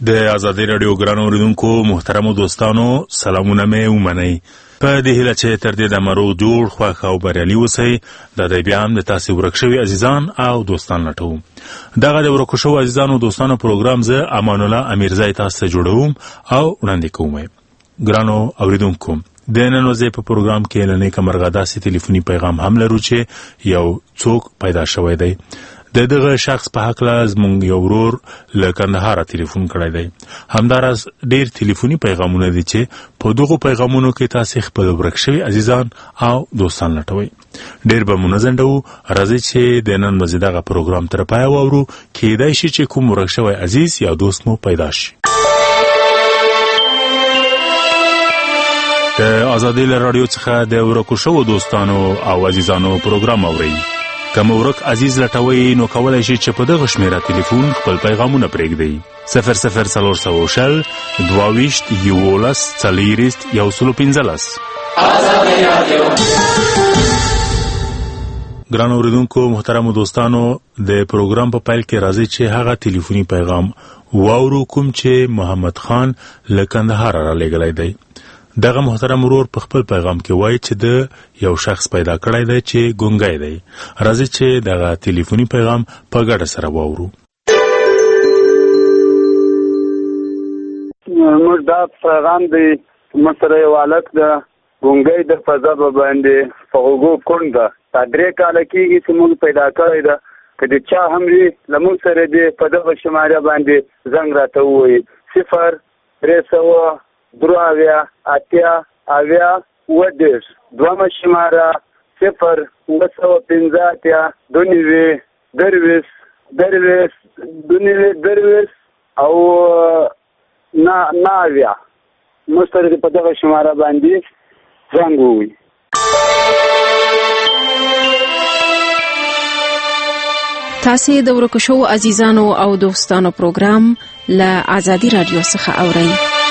د آزادۍ رادیو ګران اوریدونکو محترمو دوستانو سلامونه مې ومنئ. په دې هیله چې تر دې دمه روغ جوړ خوښ او بریالي اوسئ. دا دی بیا هم د تاسې ورک شوي عزیزان او دوستان لټوم. دغه د ورکو شوو عزیزانو او دوستانو پروګرام زه امان الله امیرزی تاسو ته جوړوم او وړاندې کوم. ګرانو اوریدونکو، د نن ورځې په پروګرام کې له نیکه مرغه داسې ټلیفوني پیغام هم لرو چې یو څوک پیدا شوی دی. د دغه شخص په حق له زموږ یو ورور له کندهاره ټلیفون کړی دی. همداراز ډېر ټلیفوني پیغامونه دي چې په دغو پیغامونو کې تاسې خپل ورک شوي عزیزان او دوستان لټوئ. ډېر به مو نه ځنډوو، راځئ چې د نن ورځې دغه پروګرام تر پایه واورو. کیدای شي چې کوم ورک شوی عزیز یا دوست مو پیدا شي. د آزادۍ له راډیو څخه د ورکو شوو دوستانو او عزیزانو پروګرام اورئ. که مو ورک عزیز لټوئ نو کولی شئ چې په دغه شمیره ټلیفون خپل پیغامونه پرېږدئ. 0040 22 11 40 115. آزادۍ راډیو. ګران اوریدونکو محترمو دوستانو، د پروګرام په پیل کې راځي چې هغه ټلیفوني پیغام واورو کوم چې محمد خان له کندهار را لېږلی دی. دغه محترم ورور په خپل پیغام کې وایي چې د یو شخص پیدا کړی دی چې ګونګی دی. راځي چې دغه ټلیفوني پیغام په ګډه سره واورو. موږ دا پیغام دی موږ سره یو هلک د ګونګی د په ژبه باندې په غوږو کوڼ ده. دا 3 کاله کېږي چې موږ پیدا کړی ده. که د چا هم وي له موږ سره دی په دغه شماره باندې زنګ راته ووایي. 03 دروازه اتیا اویا ودیش دوامه شماره 0 دونیوی درویس او ناویا مسترد په دغه شماره باندې زنګ ووي. تاسې د ورکو شوو عزیزانو او دوستانو پروګرام له آزادۍ رادیو څخه اورئ.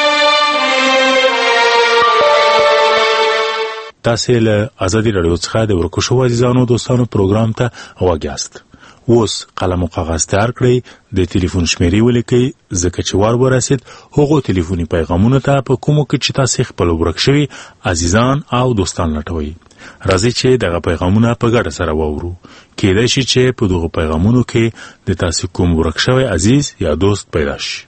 تاسې له آزادۍ رادیو څخه د ورکو شوو عزیزانو دوستانو پروګرام ته غوږ یاست. اوس قلم او کاغذ تیار کړئ، د ټلیفون شمیرې ولیکئ، ځکه چې وار ورسید هغو ټلیفوني پیغامونو ته په کومو کې چې تاسې خپل ورک شوي عزیزان او دوستان لټوئ. راځئ چې دغه پیغامونه په ګډه سره واورو. کیدای شي چې په دغو پیغامونو کې د تاسې کوم ورک شوی عزیز یا دوست پیدا شي.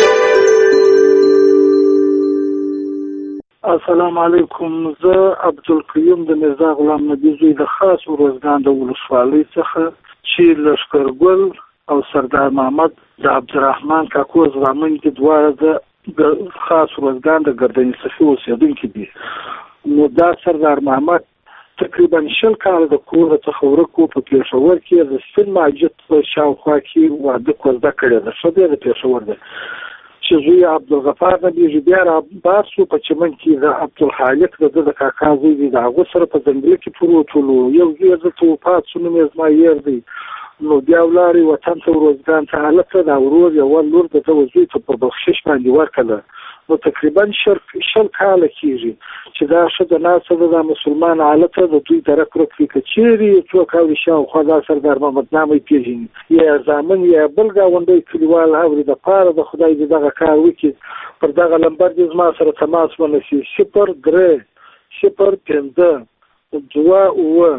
السلام علیکم. زه عبدالقیوم د مرزا غلام نبی زوی د خاص ورزګان د ولسوالۍ څخه چې لشکرګل او سردار محمد د عبدالرحمن کاکو زامن کې دواړه د خاص ورزګان د ګردنې صفي اوسېدونکي دي. نو دا سردار محمد تقریبا 20 کاله د کور څخه ورک و. په پېښور کې د سپین ماجد په شاوخوا کې واده کوزده کړې ده. ښه دی د پېښور دی چې زوی عبدالغفار نبی بیا را بار شو په چمن کې د عبدالخالق د کاکا زوی دی. د هغه سره په ځنګل کې پروت ولو. یو زوی دلته وفات شو، نوم یې زما یېر دی. نو بیا ولاړې وطن ته روزګان ته. هلته دا ورور یوه لور د ده زوی ته په بخشش باندې ورکړله. نو تقریبا 20 کاله کېږي چې دا ښځه ناسته ده. دا مسلمان حالته د دوی درک ورک وي. که چېرې څوک اوري شاوخوا دا سردار محمد نامه یې پېژني یا زامن یا بل ګاونډی کلیوال اوري، دپاره د خدای دې دغه کار وکړي. پر دغه لمبر دې زما سره تماس ونیسي. 03 05 29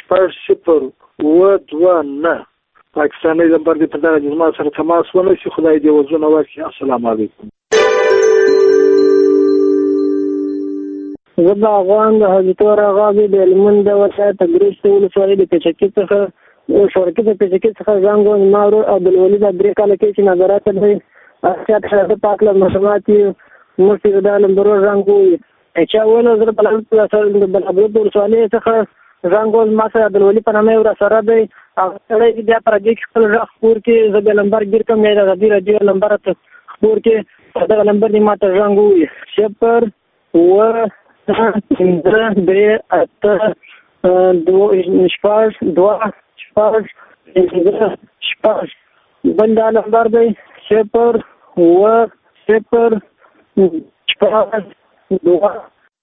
60 پاکستاني لمبر دې پر دغه زما سره تماس ونیسي. خدای دې وزونه ورکړي. السلام علیکم. زه د افغان د حضرتور آغا د هلمند د ولایت تګریش د ولسوالۍ د پیچکي څخه شورکي د پیچکي څخه زنګ وم. ما ورور عبدالولي د 3 کاله کې چې نظارت دی احتیاط شاده پاک له مشامات موږ چې د لمبرو زنګ وي چې اول زه په لاره د بلابود د ولسوالۍ څخه زنګ وم. ما سره عبدالولي په نامه ور سره دی. هغه سړی بیا پر دې خپل غږ خپور کې زه د لمبر ګیر کوم یا د غدي راډیو لمبر ته خپور کې دغه لمبر دې ماته زنګ وي. 0 5 3 8 2 بل دا نمبر دی 0 0 2.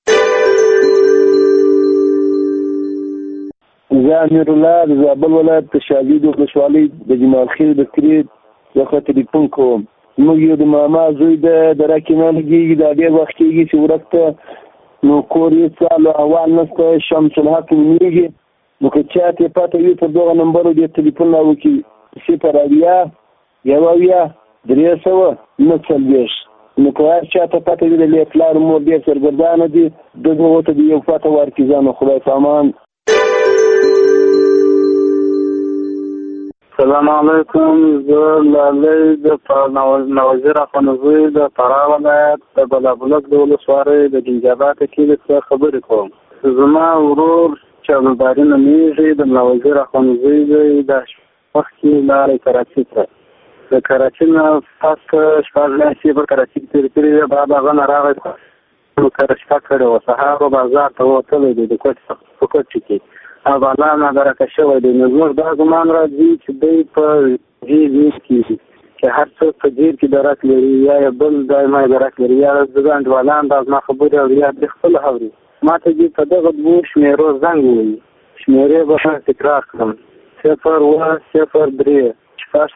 زه امیر الله د زابل ولایت د شاګید ولسوالۍ د جمال خیل د کلی څخه ټلیفون کوم. موږ یو د ماما زوی د راکینه لګېږي دا ډېر وخت کېږي چې ورک ته نو کور یې څالو احوال نشته شمس الحق نومېږي نو که چا ته پته وي پر دغه نمبرو دې تلیفون راوکړي 080 نو که هر چا ته پته وي د لې پلار مور ډېر سرګردانه دي دغه ته د یو پته ورکړي ځانو خدای په امان. السلام علیکم. زه لالی د نوازر اخوانزوی د فراه ولایت د بلابلک د ولسوالۍ د جنجابات کلي څخه خبرې کوم. زما ورور چې عبدالباري نومېږي د نوازر اخوانزوی دی د مخکې لاړی کراچي ته. د کراچي نه پس شپږ میاشتې په کراچي کې تېرې کړې وې. بعد هغه نه راغی شپه کړې وه. سهار و بازار ته وتلی دی د کوټ په کوټ کې او بالا نه درکه شوی دی. نو زموږ دا ګمان راځي چې دوی په جیب کې چې هر څوک په جیب کې درک لري یا بل دایمه درک لري یا د انډوالان دا زما خبرې اوري یا د خپل اوري. ما ته دې په دغه دوو شمېرو زنګ ووایي. شمېرې به تکرار کړم 0 3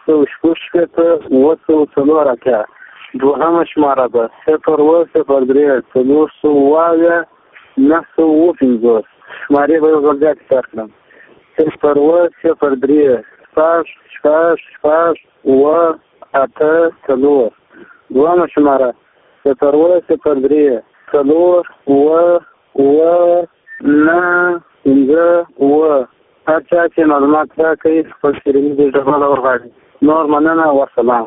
904 دوهمه شماره ده 0 3 450 950 شمارې به یو ځل بیا تکرار کړم 0 3 4 دوهمه شماره 0 3 4 هر چا چې معلومات راکوي خپل شیریني دې ډبله ورغاړي. نور مننه والسلام.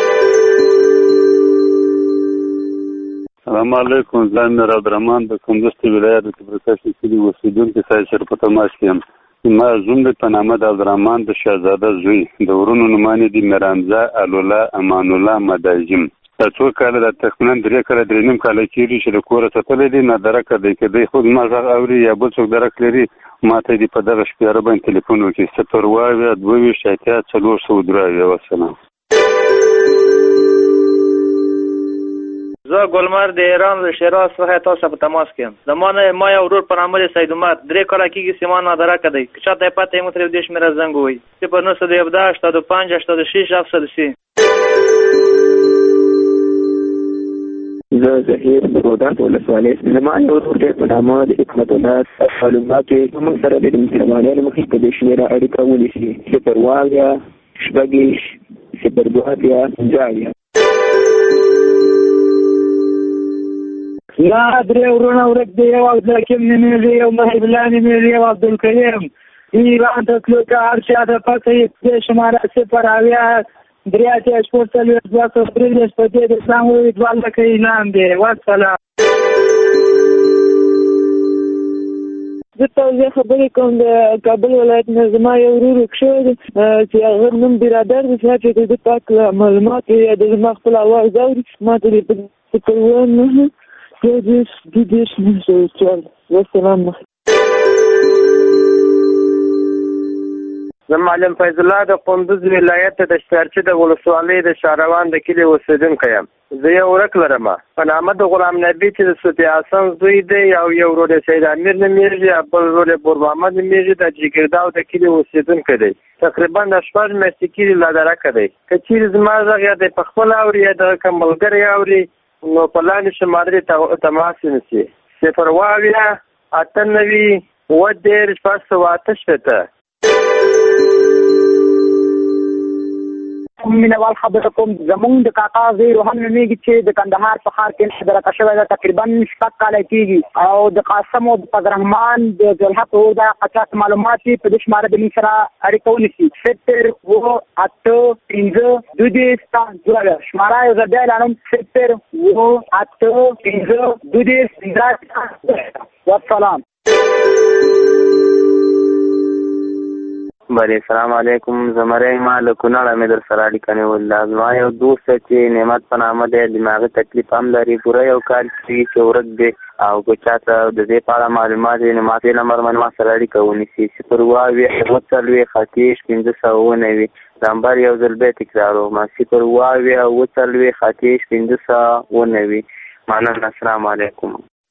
السلام علیکم. زه امیر عبدالرحمن د کندوز ولایت د تبرکش کلي اوسېدونکی صاحب سره په تماس کې یم. ما زوم دی په نامه د عبدالرحمن د شهزاده زوی د ورونو نومانې دي میرحمزه الله امان الله مداجم. دا څو کاله د تقریبا 3 کاله 3.5 کاله کېږي چې د کوره ساتلی دی نه درکه دی که دی خود ما غږ اوري یا بل څوک درک لري ما ته دې په دغه شمېره باندې تلیفون وکړي 0 والسلام. زه ګلمر د ایران له شیراز څخه تاسو په تماس کې یم. زمانه ما یو ورور په نامه سید عمر 3 کاله کېږي چې ما نه درکه دی که چاته یې پته یې مو ترې دې شمېره زنګ ووایي 0 زه زهیر د رودات ولسوالۍ زما یو ورور دی په نامه د حکمت الله معلومات یې موږ سره د مهربانۍ له مخې په دې شمېره اړیکه ونیسي 0 یا درې ورونه ورک دی. یو عبدالحکیم نومېږي یو محب الله نومېږي یو عبدالکریم. ایران ته تلو که هر چا ته پته یې دې شماره 0 دریا چې شپږ څلوېښت 233 په دې د اسلام ووایي 2 لکه اعلان دی. والسلام. زه توضیح خبرې کوم د کابل ولایت نه. زما یو ورور ورک شوی دی چې هغه نوم برادر دی چې د ده پاک معلومات یا د زما خپل اواز اوري ما ته دې په 0 والسلام. زه معلم فیض الله د کندوز ولایت د شارچه د ولسوالۍ د شاروان د کلي اوسېدونکی یم. زه یو ورک لرم په نامه د غلام نبي چې د صوفي حسن زوی دی او یو ورور یې سید امیر نومېږي او بل ورور یې بور محمد نومېږي د جګرداو د کلي اوسېدونکی دی. تقریبا د 6 میاشتې کېږي لا درکه دی. که چیرې زما غږ یا دی په خپله اوري یا دغه کوم ملګری اوري نو په لاندې شمارې تماس ونیسي 0 مینوال خبرکم. زمونږ د کاکا زوی روحان نومېږي چې د کندهار په ښار کې درکه شوی ده تقریبا 6 کاله کېږي او د قاسم او د فضلرحمان د ذوالحق ورور دا قچاط معلومات په دې شماره د موږ سره اړیکه ونیسي 0 8 5 شماره یو ځل بیا اعلانوم 0 8 5 والسلام. بله السلام علیکم. زمری ما له کونړ مې در سره اړیکه نیولې. زما یو دوست چې نعمت په نامه دی دماغي تکلیف هم لري پوره یو کال چې ورک دی او که چاته د دې په اړه معلومات وي نو ماته نمبر باندې ما سره اړیکه ونیسي 0 5 نمبر یو ځل بیا تکراروم 0 5 مننه. السلام علیکم.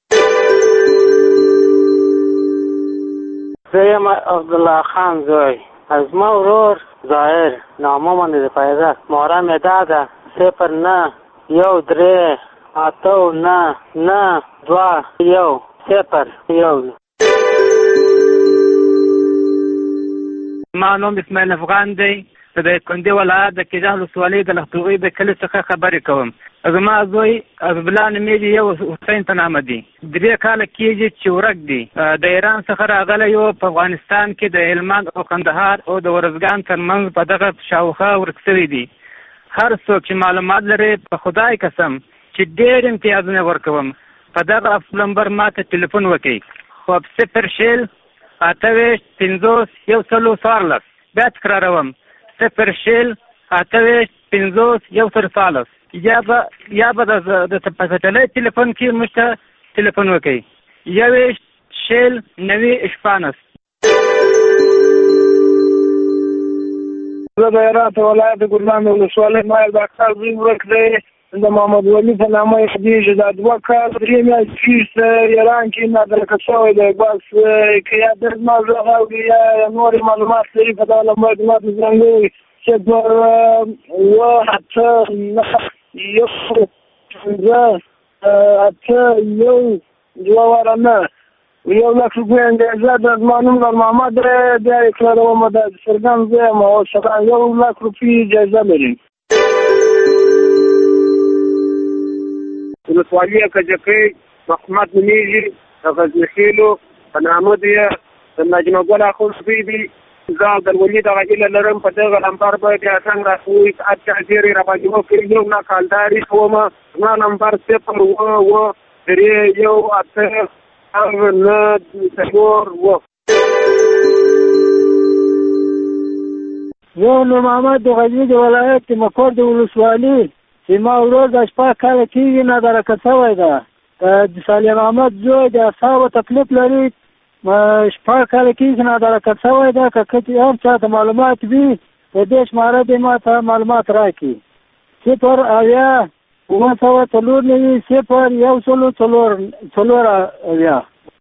زه یم عبدالله خان زوی. از ما ورور ظاهر نامه من د پیدا ماره مې دا ده 09 13 89 92 01. ما نوم اسماعیل افغان دی، د کندي ولایت د کیجان ولسوالۍ د لختوغۍ د کلي څخه خبرې کوم. زما زوی حبیب الله نومیږي، یو حسین په نامه دی. 3 کاله کېږي چې ورک دی. د ایران څخه راغلی و. په افغانستان کې د هلمند او کندهار او د ورزګان ترمنځ په دغه شاوخوا ورک شوی دی. هر څوک چې معلومات لري په خدای قسم چې ډېر امتیازونه ورکوم، په دغه نمبر ماته ټلیفون وکړئ. خو 0 28 50 114. بیا تکراروم 0 28 50 114. یا به د پسټلۍ ټلیفون کې موږ ته ټلیفون وکړئ 21 90 زه د هرات ولایت ګلان ولسوالۍ مایل ډاکټر زوی ورک دی، د محمد ولی په نامه یادېږي. دا 2 کال 3 میاشتې ایران کې نادرکه شوی دی. بس که یا د ما غږ اوري یا نور معلومات لري په دا نمبر باندې زنګ ووهئ 0 1 لک روپۍ اندازه د زما نوم نور محمد دی. بیا یې کړروم د څرګند زه یم او 1 لک روپۍ جایزه لري. ولسوالي کجکۍ محمد نومیږي، د غزني خیلو په نامه دی. د نجمه ګل اخوندزوی دی. زه عبدالولي دغه هیله لرم په دغه نمبر باندې څنګه راښوي اچھا ډېرې راباندې وکړي. یو نه کالداري کوم زما نمبر 0 3 1 8 9 4 یو نور محمد د غزني د ولایت مکور د ولسوالۍ چې ما ورور د 8 کاله کېږي نادرکه شوی ده. د سالم احمد زوی د اعصابو تکلیف لري، 8 کاله کېږي نادرکه شوی ده. که هر چا ته معلومات وي په دې شماره دې ما ته معلومات راکړي. 0 اویا 994 0 اویا.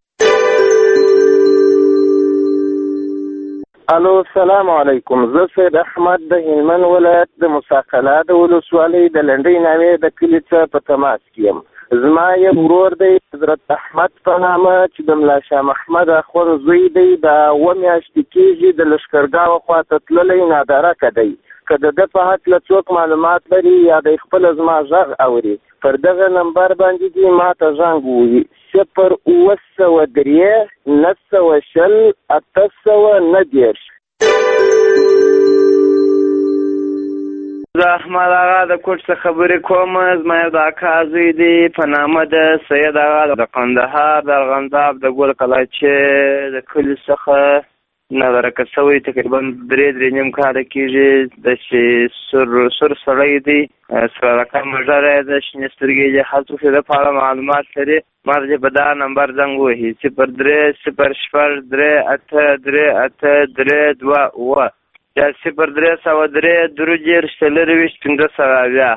الو السلام علیکم. زه سید احمد د هلمند ولایت د مساقله د ولسوالۍ د لنډۍ نامې د کلي څخه په تماس کې یم. زما یو ورور دی حضرت احمد په نامه چې د ملا شاه محمد اخوند زوی دی. دا 2 میاشتې کېږي د لښکرګاه خواته تللی نادرکه دی. که د ده په هکله څوک معلومات لري یا د خپله زما غږ اوري پر دغه نمبر باندې دې ما ته زنګ ووهي 0 903 920 890. زه احمد آغا د کوټ څخه خبرې کوم. زما یو د اکا زوی دی په نامه د سید آغا د قندهار د ارغنداب د ګل کلاچې د کلي څخه نادرکه شوی. تقریبا 3 کاله کېږي. د چې سور سړی دی، سره رقم مژره د شنې سترګې دی. هر څوک د لپاره معلومات لري ما ته په دا نمبر زنګ ووهي 0 3 0 0 3 8 3 8 3 2 یا 0 3 103 2 520.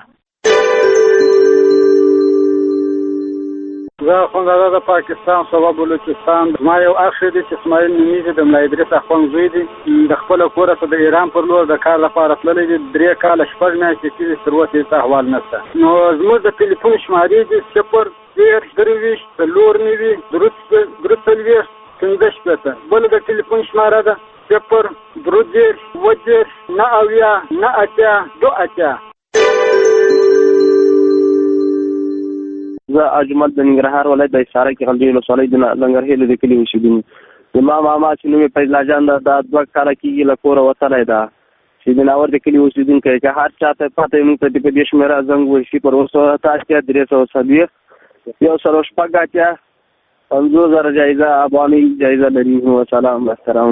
زه اخوندزاده د پاکستان صوبه بلوچستان. زما یو اخ دی چې اسماعیل نومیږي، د ملا ادریس اخوندزوی دی. د خپله کوره څخه د ایران پر لور د کار لپاره تللی دی. 3 کاله 6 میاشتې کېږي، تر اوسه هېڅ احوال نشته. نو زموږ د ټلیفون شمارې دي 0 23 4 9 40 15. بله د ټلیفون شماره ده 0 3 9 9 2. زه اجمل د ننګرهار ولایت د حصارک کې غلطي ولسوالۍ د لنګرهیلو د کلي اوسېدونکی. زما ماما چې نوم یې فیض الله جان ده، دا 2 کاله کېږي له کوره وتلی ده. چې د ناور د کلي اوسېدونکی که هر چا ته پته وي موږ ته په دې شمېره زنګ ووهي 0 340 106 50,000 جایزه افغاني جایزه لري. وسلام محترم.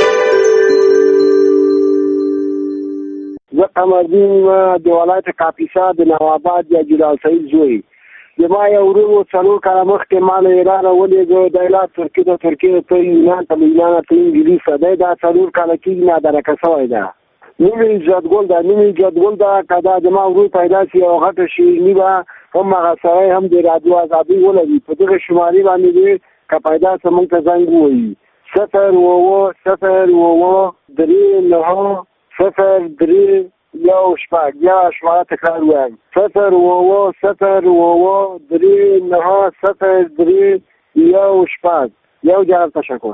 زه قمردین د ولایت کاپیسا د نواباد یا جلال سعید زوی. زما یو ورور 4 کاله مخکې ما له ایران ولېږه د ایلات ترکیې ته یونان ته یونان ته انګلیس دی. دا 4 کاله کېږي نادرکه شوی ده. نوم یې عزتګل ده. که دا زما ورور پیدا شي او غټه شیریني به هم هغه سړی هم د رادیو ازادۍ ولري. په دغه شمارې باندې دی که پیدا څه موږ ته زنګ ووهي 0 3 9 0 3 یو شپږ. یا شماره تکرار وایم 0-3-9-0-3-1 یو جواب. تشکر.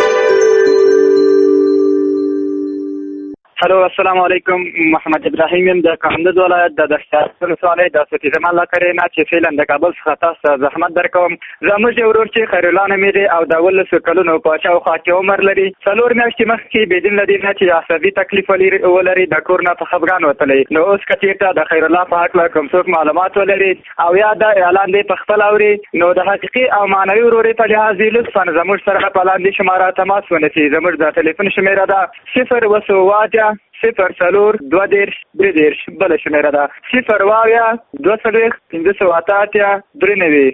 هلو السلام علیکم. محمد ابراهیم یم د کندز ولایت د دشت ولسوالۍ د صفي زمان له کړې نه چې فعلا د کابل څخه تاسو ته زحمت درکوم. زموږ یو ورور چې خیر الله نومې دی او د 18 کلونو په شاوخوا کې عمر لري. 4 میاشتې مخکې بېدین له دې نه چې عصبي تکلیف ولري د کور نه په خفګان وتلی. نو اوس که چېرته د خیر الله په هکله کوم څوک معلومات ولري او یا دا اعلان دی په خپل اوري نو د حقیقي او معنوي ورورۍ په لحاظ لطفا زموږ سره په لاندې شماره تماس ونیسي. زموږ د ټلیفون شمېره ده 0-2-0-2-2-3 بله شمېره ده 0-2-5-5-3.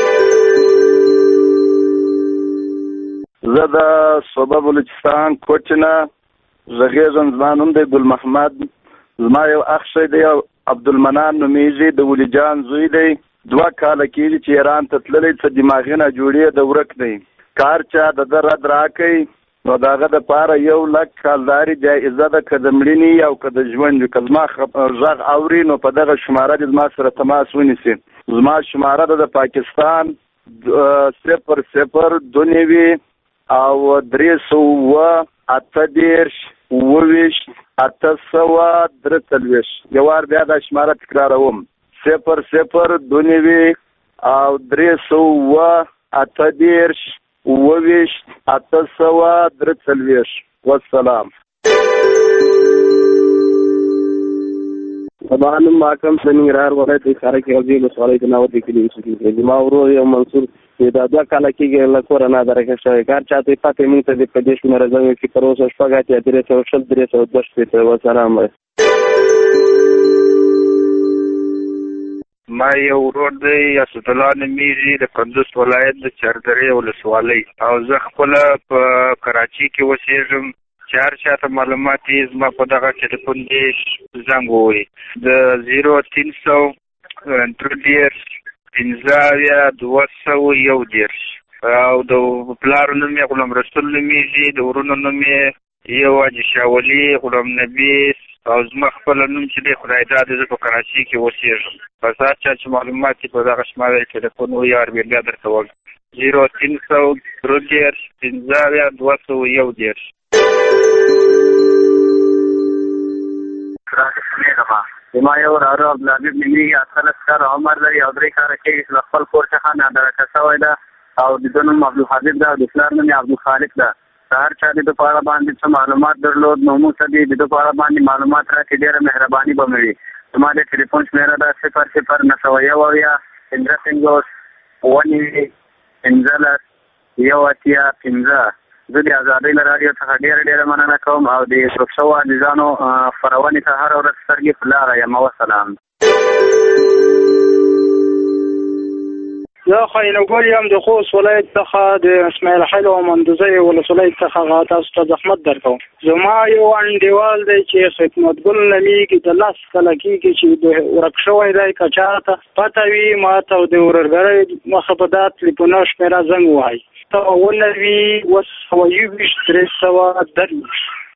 زه د صوبه بلوچستان کوټ نه غږېږم. زما نوم دی ګل محمد. زما یو اخ شی دی عبدالمنان نومیږي د ولی جان زوی دی. 2 کاله کېږي چې ایران ته تللی. څه دماغي ناجوړي د ورک دی. کار چا د ده رد راکوي نو د هغه دپاره 1,00,000 کالداري جایزه ده که د مړینې او که د ژوند وي. که زما غږ اوري نو په دغه شماره دې زما سره تماس ونیسي. زما شماره ده د پاکستان 0-0-2 او 3-28-8-8-3. یو وار بیا دا شماره تکراروم 0-0-2 او 3-28-8-8-3. والسلام. زمانم ماکم سنگرار ولایت اشاره کې اوځي له سوالې نه وتی کلی چې ما ورو یو منصور دا 2 کاله کې له کور نه درکه شوی. کار چاته پاتې مونږ ته د پدیش نه راځي چې پروسه شپږه 310 والسلام. ما یو ورور دی اسد الله نومیږي د کندز ولایت د چردرې ولسوالۍ او زه خپل په کراچي کې اوسېږم. چار چاته معلومات یې زما په دغه ټلیفون کې زنګ ووهي د 0-3-15-201 او د پلار نوم یې غلام رسول نومیږي. د ورونو نوم یې یو حاجي شاولي غلام نبي او زما خپل نوم چې دی خدای داد. زه په کراچي کې اوسېږم. په هر چا چې معلومات یې په دغه شماره ټلیفون ووهي یا بیا درته وایم 0-3-15-201. زما یو وراره عبدالحبیب نومیږي 18 کاله عمر لري او 3 کاله کېږي چې له خپل کور څخه نادرکه شوی ده او د ده نوم عبدالحبیب ده او د پلار نوم یې عبدالخالق ده. د هر چا د ده په اړه باندې څه معلومات درلود نو موږ ته د ده په اړه باندې معلومات راکړي. ډېره مهرباني به مې وي. زما د ټلیفون شمېره ده 0-0-9-15-15. زه د ازادۍ له راډیو څخه ډېره مننه کوم او د ورک شوو عزیزانو خپرونې ته هره ورځ سترګې په لاره یم. وسلام. زه خاینګل یم د خوست ولایت څخه د اسماعیل خیل او مندوزۍ ولسوالۍ څخه تاسو ته زحمت درکوم. زما یو انډیوال دی چې خدمتګل نومیږي د 10 کاله کېږي چې ورک شوی دی. که چاته پته وي ما ته د ورورګرۍ مخه په دا ټلیفونه شمېره زنګ ووهئ 0-9-3-3.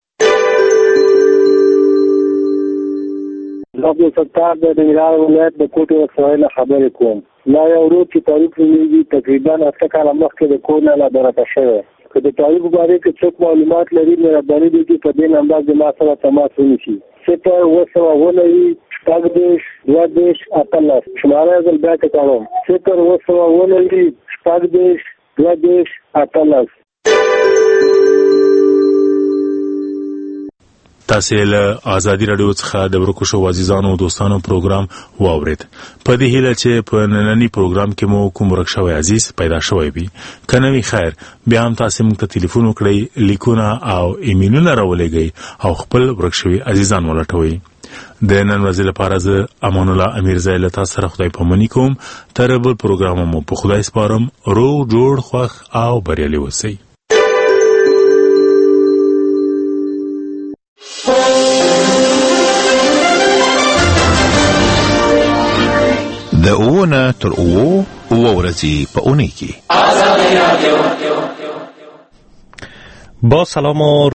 زه عبدالستار د ننګرهار ولایت د کوټې ولسوالۍ نه خبرې کوم. ما یو ورور چې تاریخ نومیږي تقریبا 8 کاله مخکې د کور نه درکه شوی. که د تاریخ باره کې څوک معلومات لري مهرباني وکړي په دې نمبر زما سره تماس ونیسي 0-2-0-18 شماره یې بیا تکراروم 0-2-0-18. تاسې له ازادي راډیو څخه د ورکو شو عزیزانو او دوستانو پروګرام واورید. په دې هیله چې په نننی پروګرام کې مو کوم ورک شوی عزیز پیدا شوی وي. که نه وي خیر بیا هم تاسې موږ ته تلیفون وکړئ، لیکونه او ایمیلونه راولېږئ او خپل ورک شوي عزیزان ولټوئ. د نن ورځې لپاره زه امان الله امیرزی له تاسو سره خدای پاماني کوم. تر بل پروګرام مو په خدای سپارم. روغ جوړ خوښ او بریالي اوسئ. د اوونه تر اوو ورځې په اونۍ کې. با سلام و